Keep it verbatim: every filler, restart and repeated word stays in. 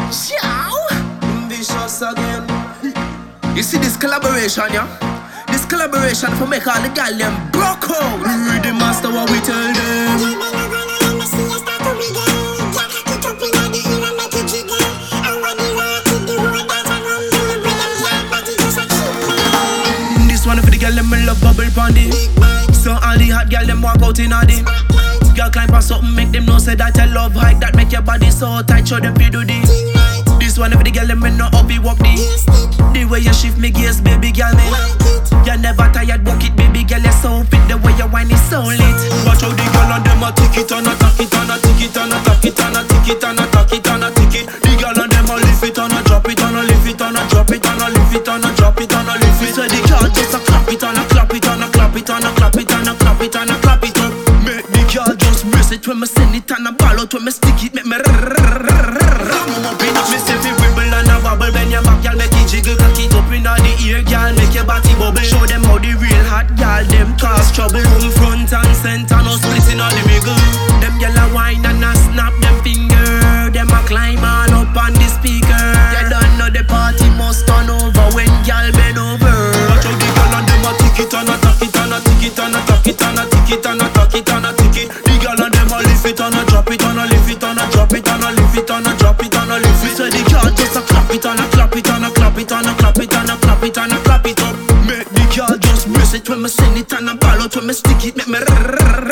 Ciao. Vicious again. You see this collaboration, yeah? This collaboration for make all the gal them broke out. Read the master what we tell them. This one for the gal them love bubble pandy. So all the hot gal them walk out in a the. Girl climb on something make them know say that I love hike that make your body so tight. Show them fi do the. This one for the gal them know how we walk the. The way you shift me gears, baby girl me. You never tired, walk it, baby girl. You're so fit, the way you whine is so lit. Watch how the girl and them a tick it and a tack it and a tick it and a tack it and a tick it and a tack it and a tick it. The girl and them a lift it and a drop it and a lift it and a drop it and a lift it and a drop it and a lift it. So the girl just a clap it and a clap it and a clap it and a clap it and a clap it and a clap it up. Make the girl just brace it when me send it and a ball out when me stick it. Make me ram up in it. Me say fi wibble and a wobble. Bend your back, girl, make it jiggle. Cock it up inna the ear, girl, make your body bubble. Show them how the real hot girl them cause trouble. From front and center, no splitting all the wiggle. Them gyal a whine and a snap them finger. Them a climb all up on the speaker. You don't know the party must turn over when gyal bend over. Watch out the gyal and them a tick it and a tack it and a tick it and a tack it and a tick it and a tack it and a tick it. The gyal and them a lift it and a drop it and a lift it and a drop it and a lift it and a drop it and a lift it. So the gyal just a clap it and a clap it and a clap it and a clap it and a clap it and a clap it up. Make the girl just brace it when me send it and a ball out when me stick it. Make me